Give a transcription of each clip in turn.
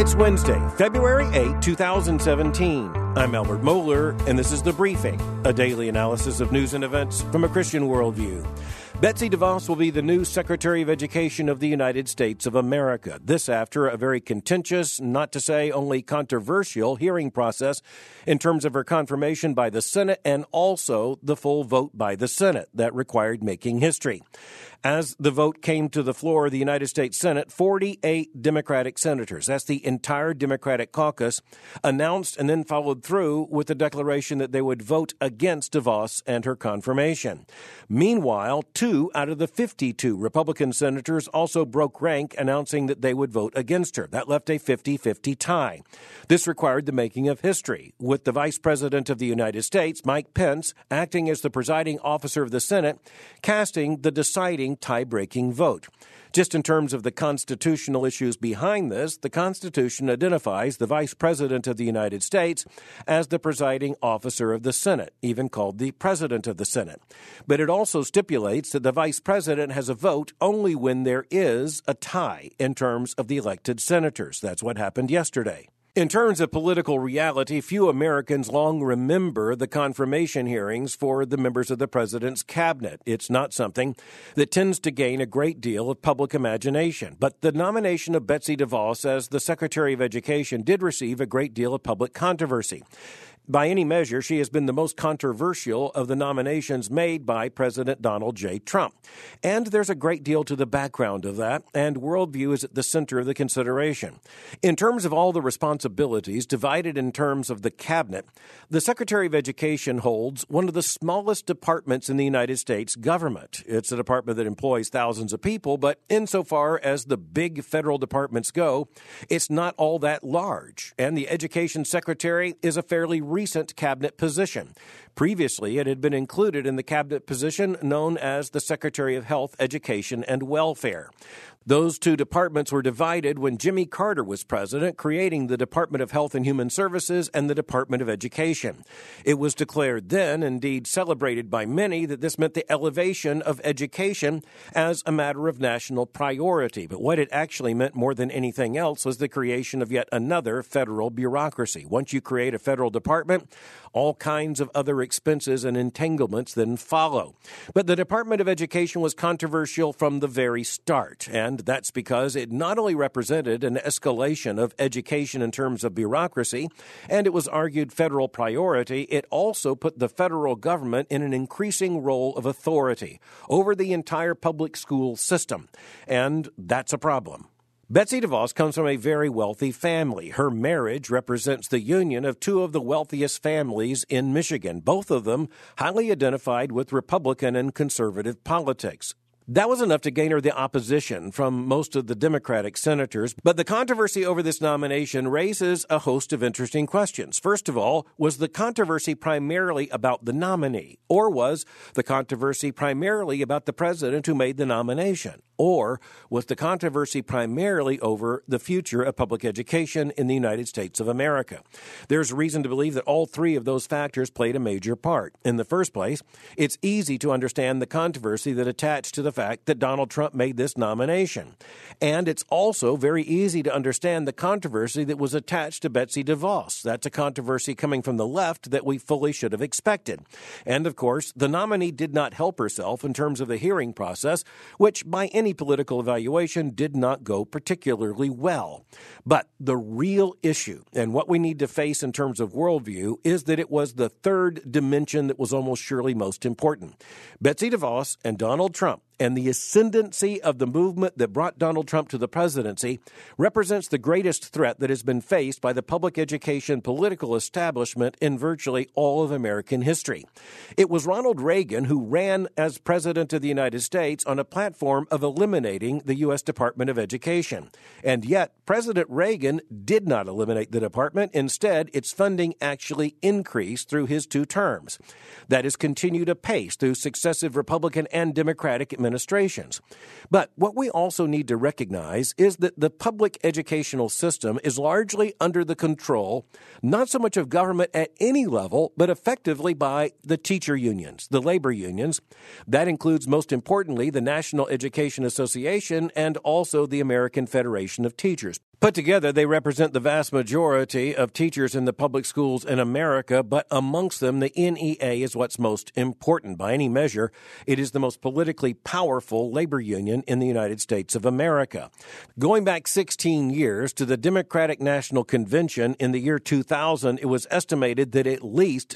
It's Wednesday, February 8, 2017. I'm Albert Mohler, and this is The Briefing, a daily analysis of news and events from a Christian worldview. Betsy DeVos will be the new Secretary of Education of the United States of America. This after a very contentious, not to say only controversial, hearing process in terms of her confirmation by the Senate and also the full vote by the Senate that required making history. As the vote came to the floor of the United States Senate, 48 Democratic senators, that's the entire Democratic caucus, announced and then followed through with the declaration that they would vote against DeVos and her confirmation. Meanwhile, 2 out of the 52 Republican senators also broke rank, announcing that they would vote against her. That left a 50-50 tie. This required the making of history, with the Vice President of the United States, Mike Pence, acting as the presiding officer of the Senate, casting the deciding tie-breaking vote. Just in terms of the constitutional issues behind this, the Constitution identifies the Vice President of the United States as the presiding officer of the Senate, even called the President of the Senate. But it also stipulates that the Vice President has a vote only when there is a tie in terms of the elected senators. That's what happened yesterday. In terms of political reality, few Americans long remember the confirmation hearings for the members of the president's cabinet. It's not something that tends to gain a great deal of public imagination. But the nomination of Betsy DeVos as the Secretary of Education did receive a great deal of public controversy. By any measure, she has been the most controversial of the nominations made by President Donald J. Trump. And there's a great deal to the background of that, and worldview is at the center of the consideration. In terms of all the responsibilities divided in terms of the cabinet, the Secretary of Education holds one of the smallest departments in the United States government. It's a department that employs thousands of people, but insofar as the big federal departments go, it's not all that large. And the Education Secretary is a fairly recent cabinet position. Previously, it had been included in the cabinet position known as the Secretary of Health, Education, and Welfare. Those two departments were divided when Jimmy Carter was president, creating the Department of Health and Human Services and the Department of Education. It was declared then, indeed celebrated by many, that this meant the elevation of education as a matter of national priority. But what it actually meant more than anything else was the creation of yet another federal bureaucracy. Once you create a federal department, all kinds of other expenses and entanglements then follow. But the Department of Education was controversial from the very start, and that's because it not only represented an escalation of education in terms of bureaucracy, and it was argued federal priority, it also put the federal government in an increasing role of authority over the entire public school system. And that's a problem. Betsy DeVos comes from a very wealthy family. Her marriage represents the union of 2 of the wealthiest families in Michigan, both of them highly identified with Republican and conservative politics. That was enough to gain her the opposition from most of the Democratic senators, but the controversy over this nomination raises a host of interesting questions. First of all, was the controversy primarily about the nominee, or was the controversy primarily about the president who made the nomination? Or was the controversy primarily over the future of public education in the United States of America? There's reason to believe that all 3 of those factors played a major part. In the first place, it's easy to understand the controversy that attached to the fact that Donald Trump made this nomination. And it's also very easy to understand the controversy that was attached to Betsy DeVos. That's a controversy coming from the left that we fully should have expected. And of course, the nominee did not help herself in terms of the hearing process, which by any political evaluation did not go particularly well. But the real issue, and what we need to face in terms of worldview, is that it was the third dimension that was almost surely most important. Betsy DeVos and Donald Trump and the ascendancy of the movement that brought Donald Trump to the presidency represents the greatest threat that has been faced by the public education political establishment in virtually all of American history. It was Ronald Reagan who ran as president of the United States on a platform of eliminating the U.S. Department of Education. And yet, President Reagan did not eliminate the department. Instead, its funding actually increased through his 2 terms. That has continued apace through successive Republican and Democratic administrations. But what we also need to recognize is that the public educational system is largely under the control, not so much of government at any level, but effectively by the teacher unions, the labor unions. That includes, most importantly, the National Education Association and also the American Federation of Teachers. Put together, they represent the vast majority of teachers in the public schools in America, but amongst them, the NEA is what's most important. By any measure, it is the most politically powerful labor union in the United States of America. Going back 16 years to the Democratic National Convention in the year 2000, it was estimated that at least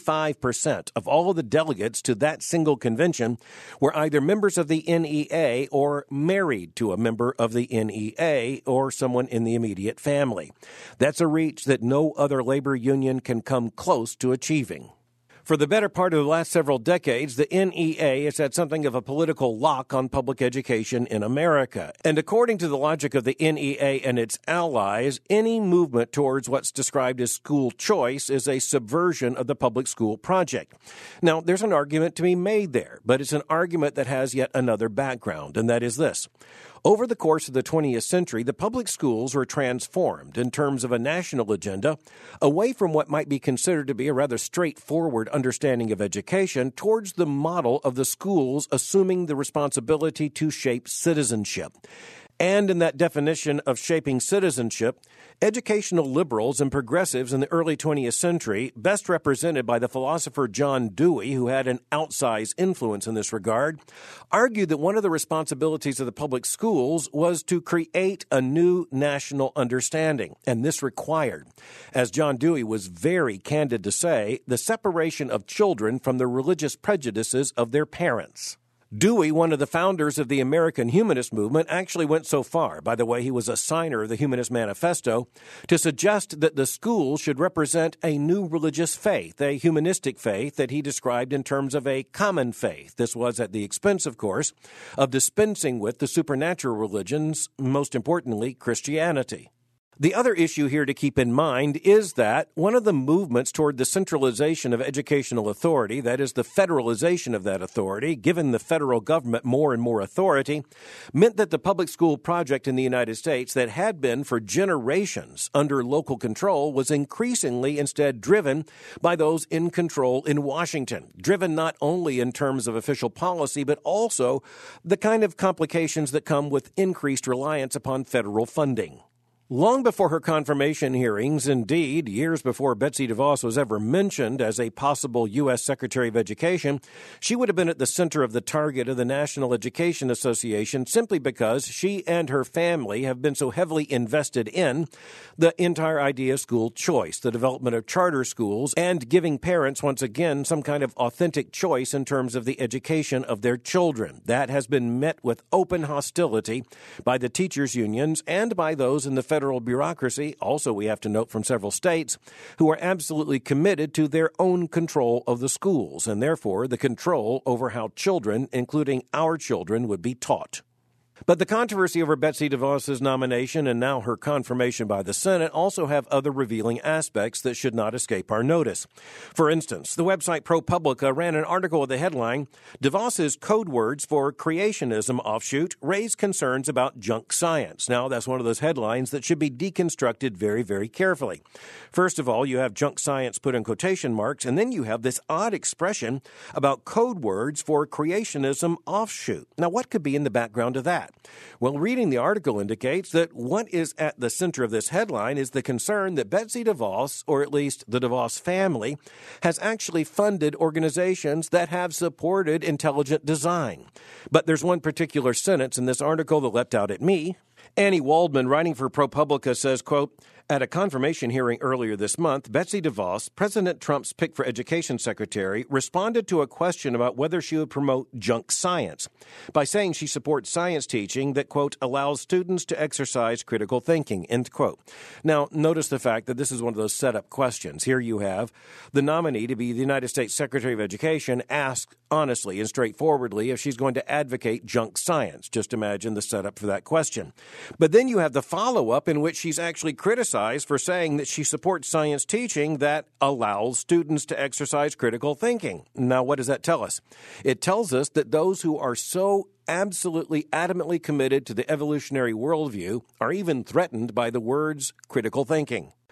25% of all of the delegates to that single convention were either members of the NEA or married to a member of the NEA or someone in the immediate family. That's a reach that no other labor union can come close to achieving. For the better part of the last several decades, the NEA has had something of a political lock on public education in America. And according to the logic of the NEA and its allies, any movement towards what's described as school choice is a subversion of the public school project. Now, there's an argument to be made there, but it's an argument that has yet another background, and that is this. Over the course of the 20th century, the public schools were transformed in terms of a national agenda away from what might be considered to be a rather straightforward understanding of education towards the model of the schools assuming the responsibility to shape citizenship. And in that definition of shaping citizenship, educational liberals and progressives in the early 20th century, best represented by the philosopher John Dewey, who had an outsized influence in this regard, argued that one of the responsibilities of the public schools was to create a new national understanding. And this required, as John Dewey was very candid to say, the separation of children from the religious prejudices of their parents. Dewey, one of the founders of the American Humanist Movement, actually went so far, by the way, he was a signer of the Humanist Manifesto, to suggest that the schools should represent a new religious faith, a humanistic faith that he described in terms of a common faith. This was at the expense, of course, of dispensing with the supernatural religions, most importantly, Christianity. The other issue here to keep in mind is that one of the movements toward the centralization of educational authority, that is the federalization of that authority, given the federal government more and more authority, meant that the public school project in the United States that had been for generations under local control was increasingly instead driven by those in control in Washington, driven not only in terms of official policy, but also the kind of complications that come with increased reliance upon federal funding. Long before her confirmation hearings, indeed, years before Betsy DeVos was ever mentioned as a possible U.S. Secretary of Education, she would have been at the center of the target of the National Education Association simply because she and her family have been so heavily invested in the entire idea of school choice, the development of charter schools, and giving parents, once again, some kind of authentic choice in terms of the education of their children. That has been met with open hostility by the teachers' unions and by those in the federal bureaucracy, also we have to note from several states, who are absolutely committed to their own control of the schools and therefore the control over how children, including our children, would be taught. But the controversy over Betsy DeVos's nomination and now her confirmation by the Senate also have other revealing aspects that should not escape our notice. For instance, the website ProPublica ran an article with the headline, DeVos's code words for creationism offshoot raise concerns about junk science. Now, that's one of those headlines that should be deconstructed very, very carefully. First of all, you have junk science put in quotation marks, and then you have this odd expression about code words for creationism offshoot. Now, what could be in the background of that? Well, reading the article indicates that what is at the center of this headline is the concern that Betsy DeVos, or at least the DeVos family, has actually funded organizations that have supported intelligent design. But there's one particular sentence in this article that leapt out at me. Annie Waldman, writing for ProPublica, says, quote, at a confirmation hearing earlier this month, Betsy DeVos, President Trump's pick for education secretary, responded to a question about whether she would promote junk science by saying she supports science teaching that, quote, allows students to exercise critical thinking, end quote. Now, notice the fact that this is one of those setup questions. Here you have the nominee to be the United States Secretary of Education asked honestly and straightforwardly if she's going to advocate junk science. Just imagine the setup for that question. But then you have the follow-up in which she's actually criticized for saying that she supports science teaching that allows students to exercise critical thinking. Now, what does that tell us? It tells us that those who are so absolutely adamantly committed to the evolutionary worldview are even threatened by the words critical thinking.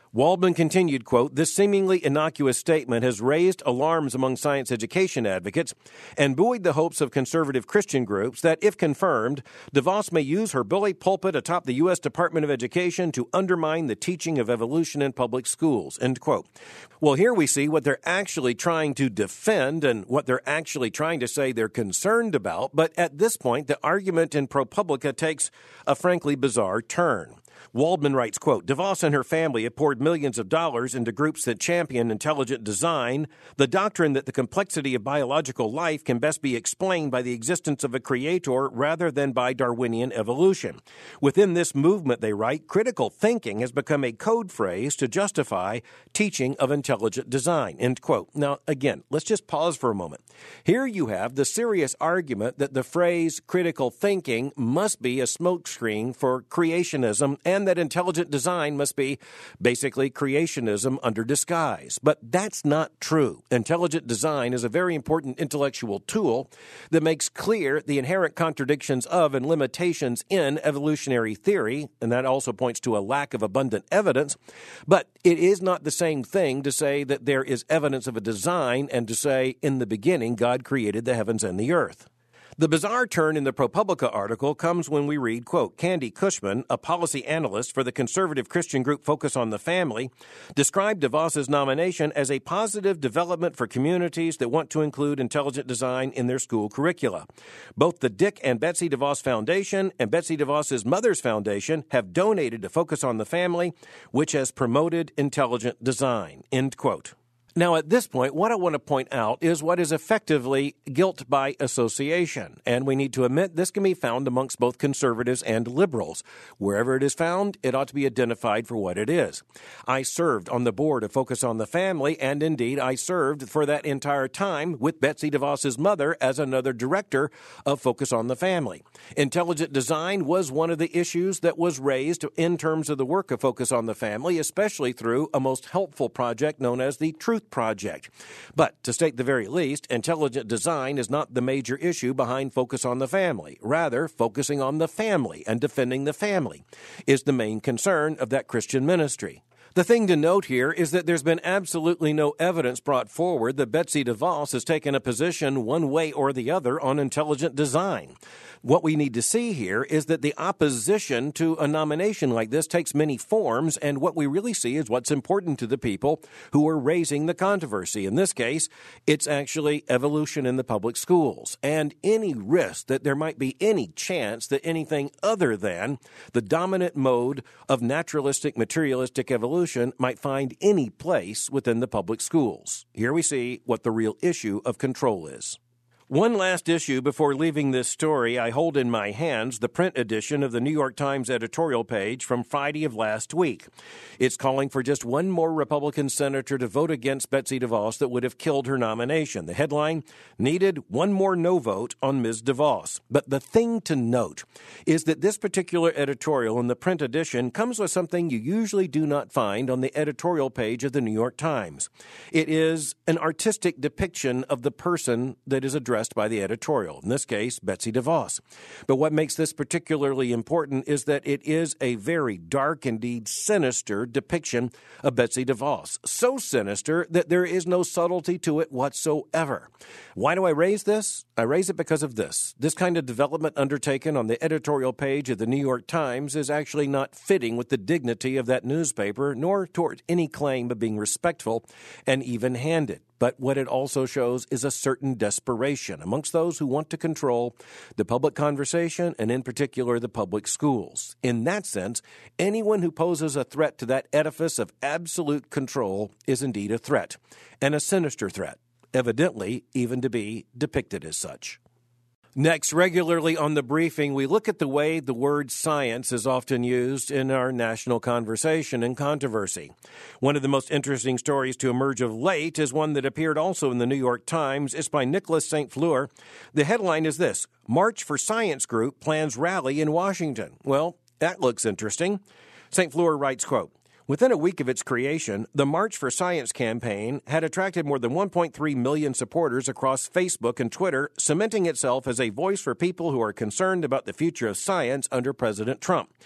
Waldman continued, quote, "This seemingly innocuous statement has raised alarms among science education advocates and buoyed the hopes of conservative Christian groups that, if confirmed, DeVos may use her bully pulpit atop the U.S. Department of Education to undermine the teaching of evolution in public schools," end quote. Well, here we see what they're actually trying to defend and what they're actually trying to say they're concerned about, but at this point, the argument in ProPublica takes a frankly bizarre turn. Waldman writes, quote, "DeVos and her family have poured millions of dollars into groups that champion intelligent design, the doctrine that the complexity of biological life can best be explained by the existence of a creator rather than by Darwinian evolution. Within this movement," they write, "critical thinking has become a code phrase to justify teaching of intelligent design," end quote. Now, again, let's just pause for a moment. Here you have the serious argument that the phrase critical thinking must be a smokescreen for creationism and that intelligent design must be basically creationism under disguise. But that's not true. Intelligent design is a very important intellectual tool that makes clear the inherent contradictions of and limitations in evolutionary theory, and that also points to a lack of abundant evidence. But it is not the same thing to say that there is evidence of a design and to say, in the beginning, God created the heavens and the earth. The bizarre turn in the ProPublica article comes when we read, quote, "Candy Cushman, a policy analyst for the conservative Christian group Focus on the Family, described DeVos's nomination as a positive development for communities that want to include intelligent design in their school curricula. Both the Dick and Betsy DeVos Foundation and Betsy DeVos's Mother's Foundation have donated to Focus on the Family, which has promoted intelligent design," end quote. Now, at this point, what I want to point out is what is effectively guilt by association, and we need to admit this can be found amongst both conservatives and liberals. Wherever it is found, it ought to be identified for what it is. I served on the board of Focus on the Family, and indeed I served for that entire time with Betsy DeVos's mother as another director of Focus on the Family. Intelligent design was one of the issues that was raised in terms of the work of Focus on the Family, especially through a most helpful project known as the Truth Project. But to state the very least, intelligent design is not the major issue behind Focus on the Family. Rather, focusing on the family and defending the family is the main concern of that Christian ministry. The thing to note here is that there's been absolutely no evidence brought forward that Betsy DeVos has taken a position one way or the other on intelligent design. What we need to see here is that the opposition to a nomination like this takes many forms, and what we really see is what's important to the people who are raising the controversy. In this case, it's actually evolution in the public schools, and any risk that there might be any chance that anything other than the dominant mode of naturalistic, materialistic evolution might find any place within the public schools. Here we see what the real issue of control is. One last issue before leaving this story. I hold in my hands the print edition of the New York Times editorial page from Friday of last week. It's calling for just one more Republican senator to vote against Betsy DeVos that would have killed her nomination. The headline, "Needed one more no vote on Ms. DeVos." But the thing to note is that this particular editorial in the print edition comes with something you usually do not find on the editorial page of the New York Times. It is an artistic depiction of the person that is addressed by the editorial, in this case, Betsy DeVos. But what makes this particularly important is that it is a very dark, indeed sinister depiction of Betsy DeVos. So sinister that there is no subtlety to it whatsoever. Why do I raise this? I raise it because of this. This kind of development undertaken on the editorial page of the New York Times is actually not fitting with the dignity of that newspaper, nor toward any claim of being respectful and even-handed. But what it also shows is a certain desperation amongst those who want to control the public conversation and, in particular, the public schools. In that sense, anyone who poses a threat to that edifice of absolute control is indeed a threat, and a sinister threat, evidently even to be depicted as such. Next, regularly on the briefing, we look at the way the word science is often used in our national conversation and controversy. One of the most interesting stories to emerge of late is one that appeared also in the New York Times. It's by Nicholas St. Fleur. The headline is this: March for Science Group plans rally in Washington. Well, that looks interesting. St. Fleur writes, quote, "Within a week of its creation, the March for Science campaign had attracted more than 1.3 million supporters across Facebook and Twitter, cementing itself as a voice for people who are concerned about the future of science under President Trump.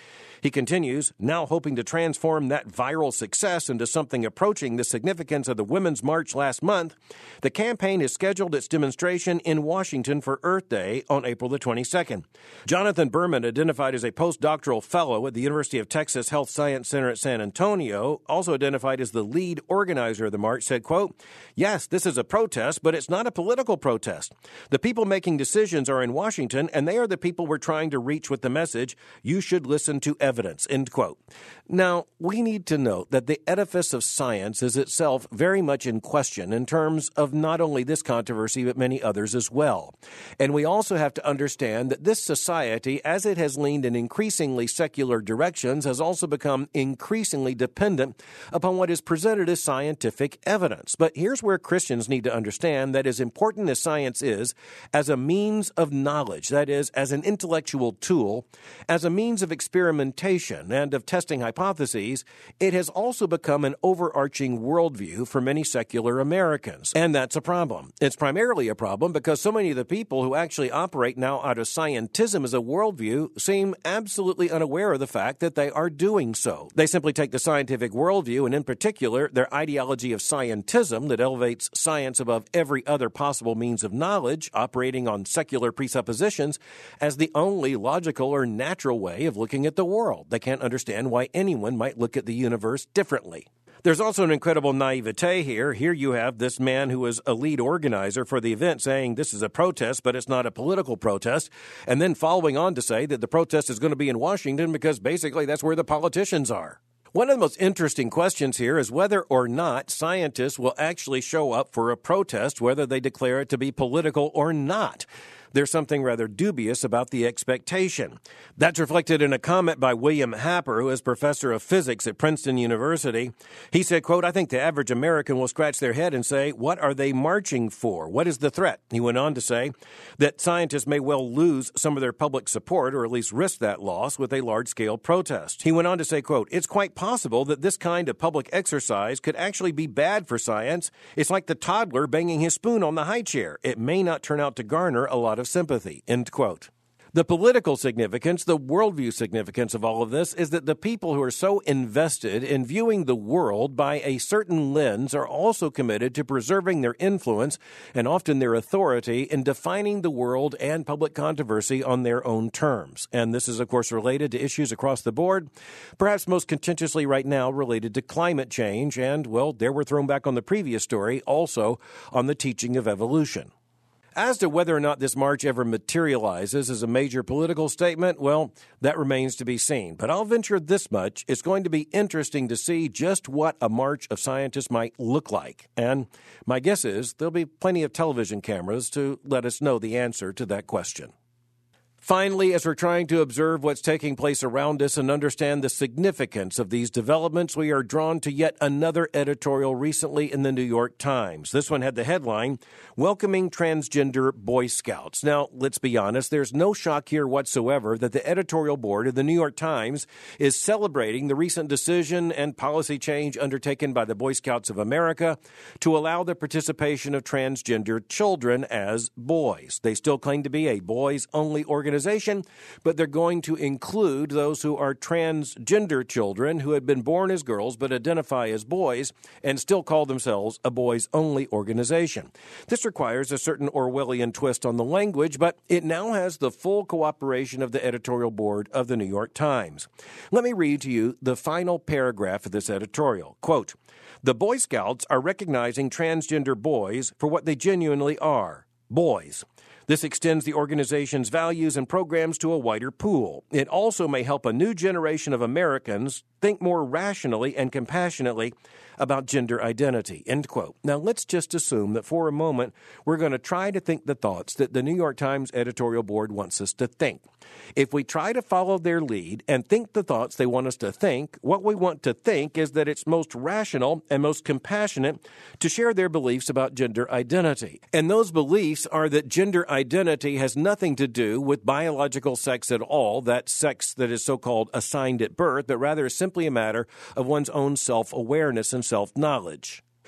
He continues, now hoping to transform that viral success into something approaching the significance of the Women's March last month. The campaign has scheduled its demonstration in Washington for Earth Day on April the 22nd. Jonathan Berman, identified as a postdoctoral fellow at the University of Texas Health Science Center at San Antonio, also identified as the lead organizer of the march, said, quote, yes, this is a protest, but it's not a political protest. The people making decisions are in Washington, and they are the people we're trying to reach with the message, you should listen to evidence, end quote. Now, we need to note that the edifice of science is itself very much in question in terms of not only this controversy, but many others as well. And we also have to understand that this society, as it has leaned in increasingly secular directions, has also become increasingly dependent upon what is presented as scientific evidence. But here's where Christians need to understand that as important as science is, as a means of knowledge, that is, as an intellectual tool, as a means of experimentation and of testing hypotheses, it has also become an overarching worldview for many secular Americans. And that's a problem. It's primarily a problem because so many of the people who actually operate now out of scientism as a worldview seem absolutely unaware of the fact that they are doing so. They simply take the scientific worldview, and in particular, their ideology of scientism that elevates science above every other possible means of knowledge, operating on secular presuppositions, as the only logical or natural way of looking at the world. They can't understand why anyone might look at the universe differently. There's also an incredible naivete here. Here you have this man who was a lead organizer for the event saying this is a protest, but it's not a political protest, and then following on to say that the protest is going to be in Washington because basically that's where the politicians are. One of the most interesting questions here is whether or not scientists will actually show up for a protest, whether they declare it to be political or not. There's something rather dubious about the expectation. That's reflected in a comment by William Happer, who is professor of physics at Princeton University. He said, quote, I think the average American will scratch their head and say, what are they marching for? What is the threat? He went on to say that scientists may well lose some of their public support, or at least risk that loss, with a large-scale protest. He went on to say, quote, it's quite possible that this kind of public exercise could actually be bad for science. It's like the toddler banging his spoon on the high chair. It may not turn out to garner a lot of sympathy, end quote. The political significance, the worldview significance of all of this is that the people who are so invested in viewing the world by a certain lens are also committed to preserving their influence and often their authority in defining the world and public controversy on their own terms. And this is, of course, related to issues across the board, perhaps most contentiously right now related to climate change and, well, there we're thrown back on the previous story, also on the teaching of evolution. As to whether or not this march ever materializes as a major political statement, well, that remains to be seen. But I'll venture this much. It's going to be interesting to see just what a march of scientists might look like. And my guess is there'll be plenty of television cameras to let us know the answer to that question. Finally, as we're trying to observe what's taking place around us and understand the significance of these developments, we are drawn to yet another editorial recently in the New York Times. This one had the headline, Welcoming Transgender Boy Scouts. Now, let's be honest, there's no shock here whatsoever that the editorial board of the New York Times is celebrating the recent decision and policy change undertaken by the Boy Scouts of America to allow the participation of transgender children as boys. They still claim to be a boys-only organization, but they're going to include those who are transgender children who had been born as girls but identify as boys and still call themselves a boys-only organization. This requires a certain Orwellian twist on the language, but it now has the full cooperation of the editorial board of the New York Times. Let me read to you the final paragraph of this editorial. Quote, the Boy Scouts are recognizing transgender boys for what they genuinely are, boys. This extends the organization's values and programs to a wider pool. It also may help a new generation of Americans think more rationally and compassionately about gender identity, end quote. Now, let's just assume that for a moment we're going to try to think the thoughts that the New York Times editorial board wants us to think. If we try to follow their lead and think the thoughts they want us to think, what we want to think is that it's most rational and most compassionate to share their beliefs about gender identity. And those beliefs are that gender identity has nothing to do with biological sex at all, that sex that is so-called assigned at birth, but rather is simply a matter of one's own self-awareness and self-knowledge.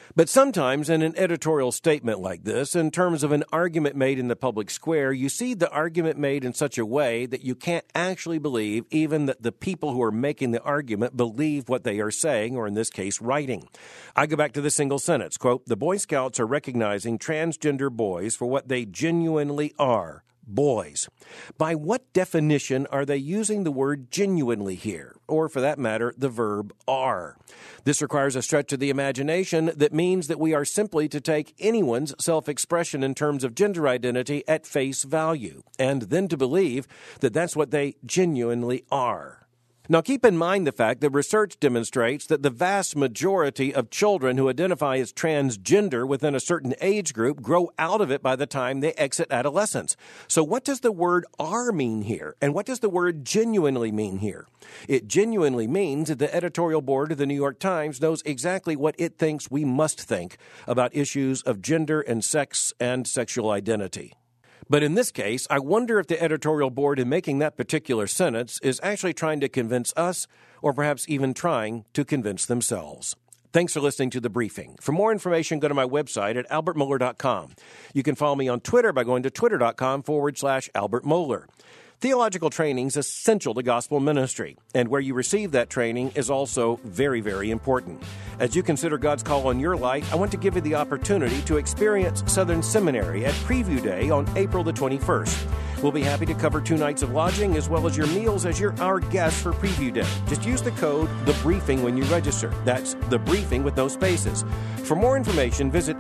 But sometimes in an editorial statement like this, in terms of an argument made in the public square, you see the argument made in such a way that you can't actually believe even that the people who are making the argument believe what they are saying, or in this case, writing. I go back to the single sentence, quote, "The Boy Scouts are recognizing transgender boys for what they genuinely are. Boys." By what definition are they using the word genuinely here? Or, for that matter, the verb are? This requires a stretch of the imagination that means that we are simply to take anyone's self-expression in terms of gender identity at face value, and then to believe that that's what they genuinely are. Now, keep in mind the fact that research demonstrates that the vast majority of children who identify as transgender within a certain age group grow out of it by the time they exit adolescence. So what does the word are mean here? And what does the word genuinely mean here? It genuinely means that the editorial board of the New York Times knows exactly what it thinks we must think about issues of gender and sex and sexual identity. But in this case, I wonder if the editorial board in making that particular sentence is actually trying to convince us, or perhaps even trying to convince themselves. Thanks for listening to The Briefing. For more information, go to my website at albertmohler.com. You can follow me on Twitter by going to twitter.com/AlbertMohler. Theological training is essential to gospel ministry, and where you receive that training is also very, very important. As you consider God's call on your life, I want to give you the opportunity to experience Southern Seminary at Preview Day on April the 21st. We'll be happy to cover 2 nights of lodging as well as your meals as you're our guest for Preview Day. Just use the code THEBRIEFING when you register. That's The Briefing with no spaces. For more information, visit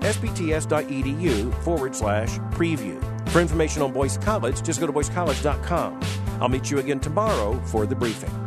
sbts.edu/preview. For information on Boyce College, just go to boycecollege.com. I'll meet you again tomorrow for The Briefing.